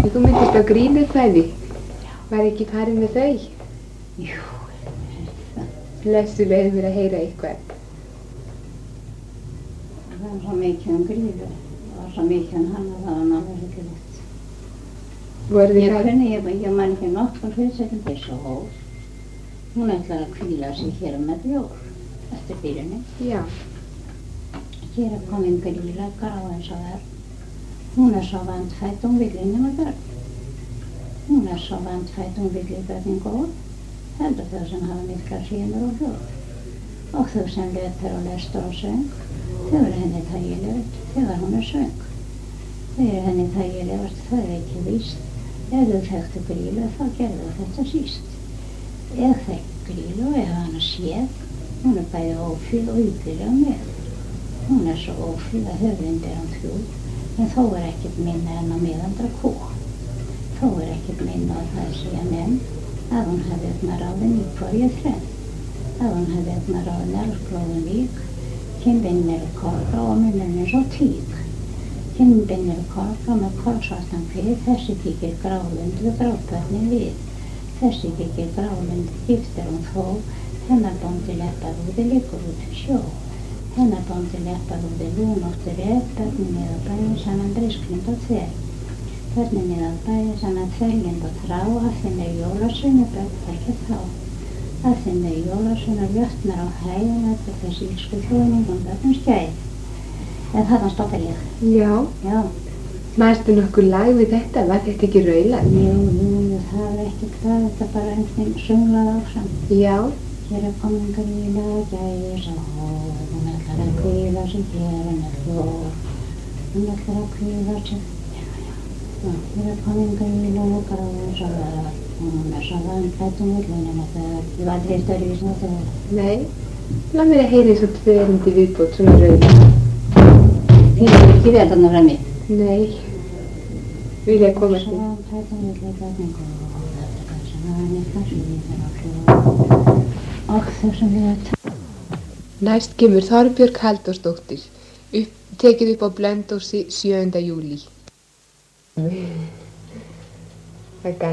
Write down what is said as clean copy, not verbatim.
Þú myndist á grínukvæði. Var ekki farið með þau? Jú. Blessu leiði mér að heyra eitthvað. Það var svo mikið Grýlu. Það var svo mikið hann að það var náttúrulega hyggilegt. Ég man ekki nokkur fyrirsettum þessu hól. Hún ætlar að hvíla sig hér með jól eftir byrjunni. Já. Hér komin Grýla grá eins og það. Hún svo vandfædd, hún vill nema börn. Hún svo vandfædd, hún vill börnin góð. Heldur þau sem hafa miklar sínur og hljóð. Og þau sem löper og lestur og söng, þau henni þægilegt þegar hún söng. Þau henni þægilegast, það ekki víst. Ef þau þekktu Grýlu, þá gerðu þetta síst. Ef þekktu Grýlu, ef hana séð, hún bæði ófríð og yfirlega með. Hún svo ófríð að höfundi hann þjúð, en þó ekkert minna en á meðandra kú. Þó ekkert minna að það segja menn, að hún hefði ráðin í hvorju þrenn. Að hún hefði ráðin elskróðum vík, kinnbinnir korga og munnurinn svo tík. Kinnbinnir korga með kolsvartan kvið, þessi þykir grálund við grábörnin við. Þessi þykir grálund giftir hún þó, hennar bóndi lepparúði liggur út í sjó. Hennar bóndi lepparúði lúnóttur börnin niður bæinn saman brisklind og þver. Börnin niður bæinn saman þverlind og þrá, að þeim jólasveinu börn ekki þá. Að þeim jólasveinu jötnar á hæðin eftir þessi ílsku hljóðningum börnum skæð. En þarna stoppar ég. Já. Já. Manstu nokkuð lag við þetta? Var þetta ekki raulað? Jú, það var ekki það, þetta bara einhvern sunglað ásamt. Já. Hér komin Grýla, gæði sá, hún ætlar að hvíla sig hér en hljóð. Hún ætlar að hvíla sig, hér komin Grýla, gráði sá, hún svo vandfædd, hún vill nema það. Ég var aldrei störri í svona þegar. Nei. Láð mér að heyra svo tvö erindi viðbót, svona raulað. Þið ekki vel þarna frammi? Nei. Vil ég koma til? Og þessum við að Næst kemur Þorbjörg Halldórsdóttir, tekið upp á Blönduósi 7. júlí.